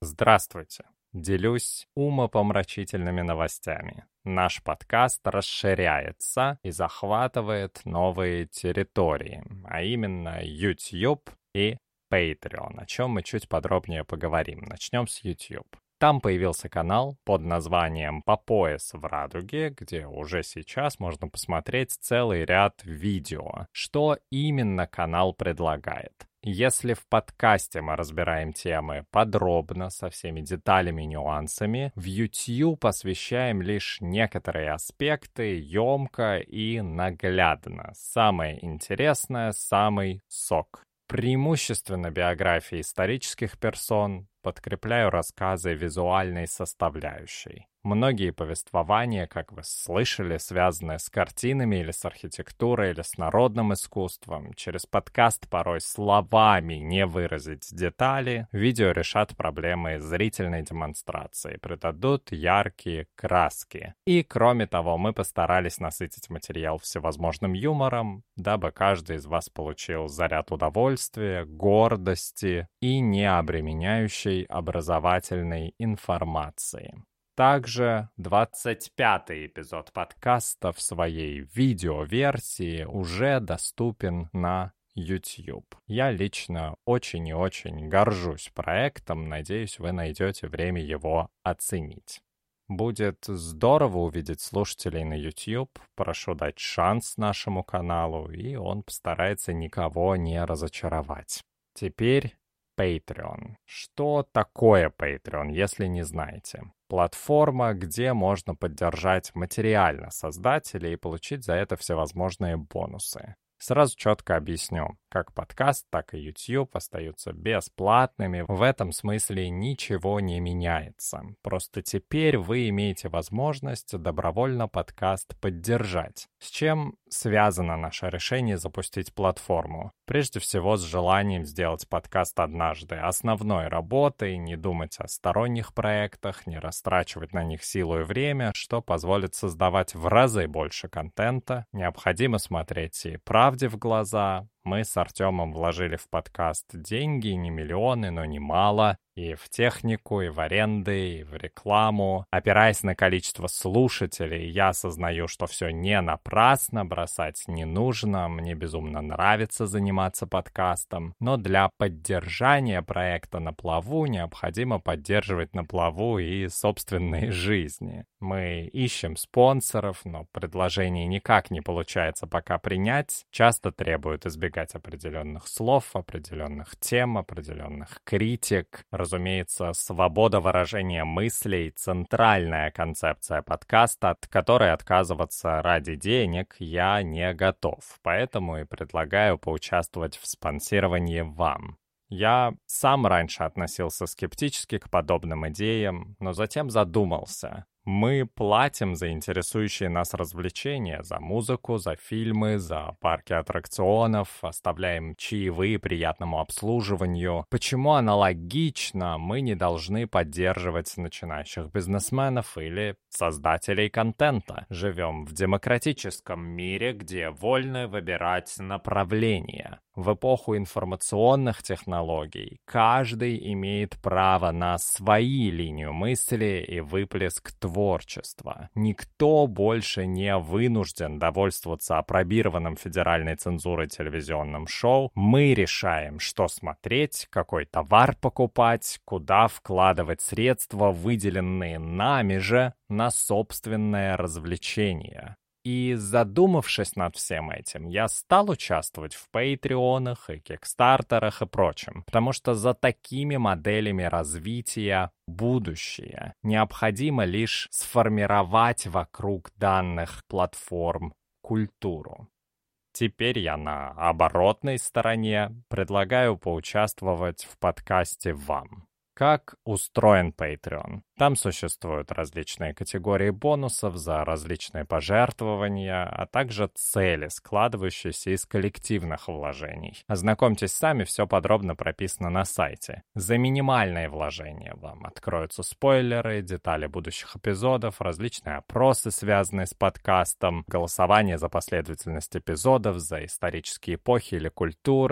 Здравствуйте! Делюсь умопомрачительными новостями. Наш подкаст расширяется и захватывает новые территории, а именно YouTube и Patreon, о чем мы чуть подробнее поговорим. Начнем с YouTube. Там появился канал под названием «По пояс в радуге», где уже сейчас можно посмотреть целый ряд видео. Что именно канал предлагает? Если в подкасте мы разбираем темы подробно, со всеми деталями и нюансами, в YouTube освещаем лишь некоторые аспекты, емко и наглядно. Самое интересное, самый сок. Преимущественно биографии исторических персон, подкрепляю рассказы визуальной составляющей. Многие повествования, как вы слышали, связаны с картинами или с архитектурой, или с народным искусством. Через подкаст порой словами не выразить детали. Видео решат проблемы зрительной демонстрации, придадут яркие краски. И, кроме того, мы постарались насытить материал всевозможным юмором, дабы каждый из вас получил заряд удовольствия, гордости и необременяющей образовательной информации. Также 25-й эпизод подкаста в своей видеоверсии уже доступен на YouTube. Я лично очень и очень горжусь проектом, надеюсь, вы найдете время его оценить. Будет здорово увидеть слушателей на YouTube, прошу дать шанс нашему каналу, и он постарается никого не разочаровать. Теперь Patreon. Что такое Patreon, если не знаете? Платформа, где можно поддержать материально создателей и получить за это всевозможные бонусы. Сразу четко объясню, как подкаст, так и YouTube остаются бесплатными. В этом смысле ничего не меняется. Просто теперь вы имеете возможность добровольно подкаст поддержать. С чем связано наше решение запустить платформу? Прежде всего, с желанием сделать подкаст однажды основной работой, не думать о сторонних проектах, не растрачивать на них силу и время, что позволит создавать в разы больше контента. Необходимо смотреть и правде в глаза. Мы с Артемом вложили в подкаст деньги, не миллионы, но немало. И в технику, и в аренды, и в рекламу. Опираясь на количество слушателей, я осознаю, что все не напрасно, бросать не нужно. Мне безумно нравится заниматься подкастом. Но для поддержания проекта на плаву необходимо поддерживать на плаву и собственные жизни. Мы ищем спонсоров, но предложений никак не получается пока принять. Часто требуют избегать определенных слов, определенных тем, определенных критик. Разумеется, свобода выражения мыслей — центральная концепция подкаста, от которой отказываться ради денег я не готов. Поэтому и предлагаю поучаствовать в спонсировании вам. Я сам раньше относился скептически к подобным идеям, но затем задумался. Мы платим за интересующие нас развлечения, за музыку, за фильмы, за парки аттракционов, оставляем чаевые приятному обслуживанию. Почему аналогично мы не должны поддерживать начинающих бизнесменов или создателей контента? Живем в демократическом мире, где вольно выбирать направление. В эпоху информационных технологий каждый имеет право на свои линию мысли и выплеск творчества. Никто больше не вынужден довольствоваться апробированным федеральной цензурой телевизионным шоу. Мы решаем, что смотреть, какой товар покупать, куда вкладывать средства, выделенные нами же на собственное развлечение. И задумавшись над всем этим, я стал участвовать в патреонах и кикстартерах и прочем, потому что за такими моделями развития будущее. Необходимо лишь сформировать вокруг данных платформ культуру. Теперь я на оборотной стороне предлагаю поучаствовать в подкасте вам. Как устроен Patreon? Там существуют различные категории бонусов за различные пожертвования, а также цели, складывающиеся из коллективных вложений. Ознакомьтесь сами, все подробно прописано на сайте. За минимальные вложения вам откроются спойлеры, детали будущих эпизодов, различные опросы, связанные с подкастом, голосование за последовательность эпизодов, за исторические эпохи или культуры.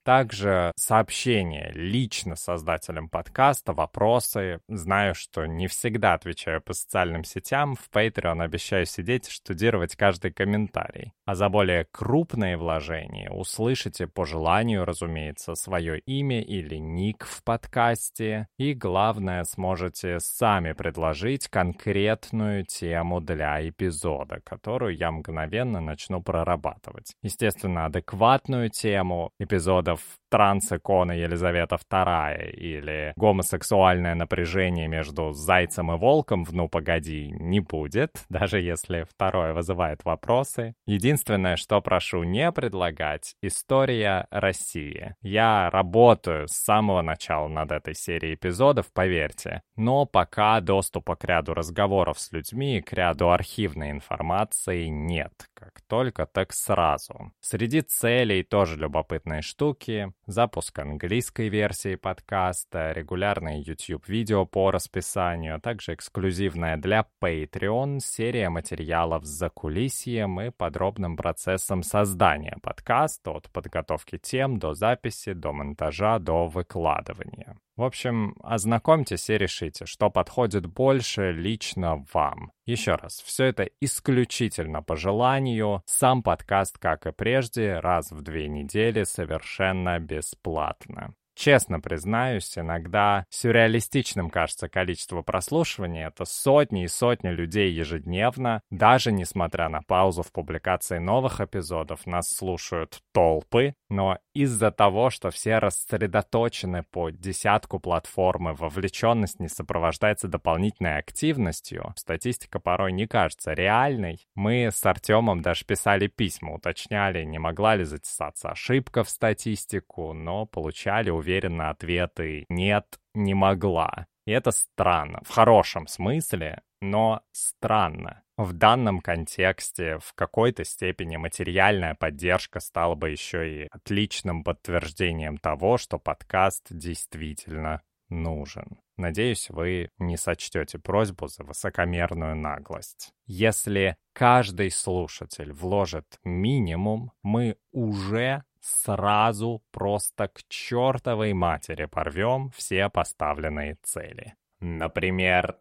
Также сообщения лично создателям подкаста, вопросы. Знаю, что не всегда отвечаю по социальным сетям. В Patreon обещаю сидеть и штудировать каждый комментарий. А за более крупные вложения услышите по желанию, разумеется, свое имя или ник в подкасте. И главное, сможете сами предложить конкретную тему для эпизода, которую я мгновенно начну прорабатывать. Естественно, адекватную тему эпизодов «Транс икона Елизавета II» или «Гомосексуальное напряжение между зайцем и волком в «Ну, погоди» не будет, даже если второе вызывает вопросы. Единственное, что прошу не предлагать — история России. Я работаю с самого начала над этой серией эпизодов, поверьте, но пока доступа к ряду разговоров с людьми, к ряду архивной информации нет. Как только, так сразу. Среди целей тоже любопытные штуки. Запуск английской версии подкаста, регулярные YouTube-видео по расписанию, а также эксклюзивная для Patreon серия материалов с закулисьем и подробным процессом создания подкаста от подготовки тем до записи, до монтажа, до выкладывания. В общем, ознакомьтесь и решите, что подходит больше лично вам. Еще раз, все это исключительно по желанию. Сам подкаст, как и прежде, раз в 2 недели совершенно бесплатно. Честно признаюсь, иногда сюрреалистичным кажется количество прослушиваний. Это сотни и сотни людей ежедневно. Даже несмотря на паузу в публикации новых эпизодов, нас слушают толпы. Но из-за того, что все рассредоточены по десятку платформ, и вовлеченность не сопровождается дополнительной активностью, статистика порой не кажется реальной. Мы с Артемом даже писали письма, уточняли, не могла ли затесаться ошибка в статистику, но получали уверенно ответы «нет, не могла». И это странно, в хорошем смысле, но странно. В данном контексте в какой-то степени материальная поддержка стала бы еще и отличным подтверждением того, что подкаст действительно нужен. Надеюсь, вы не сочтете просьбу за высокомерную наглость. Если каждый слушатель вложит минимум, мы уже сразу просто к чертовой матери порвем все поставленные цели. Например,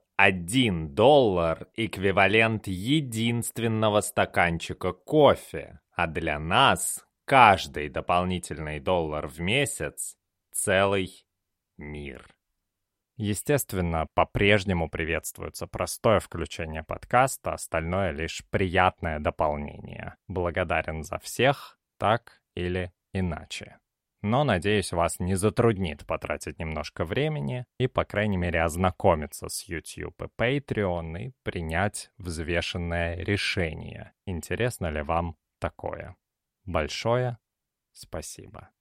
$1 эквивалент единственного стаканчика кофе, а для нас каждый дополнительный $1 в месяц — целый мир. Естественно, по-прежнему приветствуется простое включение подкаста, остальное лишь приятное дополнение. Благодарен за всех, так или иначе. Но, надеюсь, вас не затруднит потратить немножко времени и, по крайней мере, ознакомиться с YouTube и Patreon и принять взвешенное решение. Интересно ли вам такое? Большое спасибо.